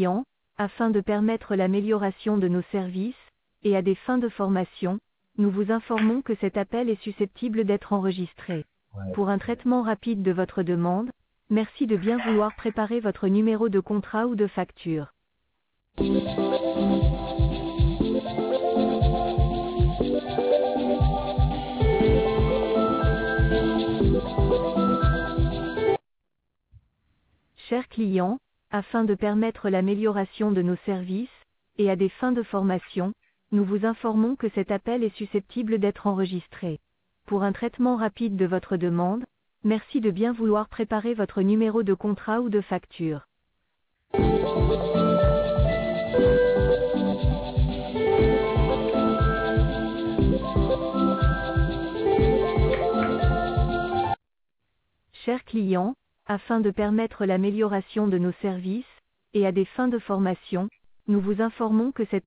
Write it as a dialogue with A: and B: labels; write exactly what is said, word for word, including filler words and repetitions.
A: clients, afin de permettre l'amélioration de nos services, et à des fins de formation, nous vous informons que cet appel est susceptible d'être enregistré.
B: Ouais.
A: Pour un traitement rapide de votre demande, merci de bien vouloir préparer votre numéro de contrat ou de facture. Chers clients, afin de permettre l'amélioration de nos services, et à des fins de formation, nous vous informons que cet appel est susceptible d'être enregistré. Pour un traitement rapide de votre demande, merci de bien vouloir préparer votre numéro de contrat ou de facture. Chers clients, afin de permettre l'amélioration de nos services, et à des fins de formation, nous vous informons que cette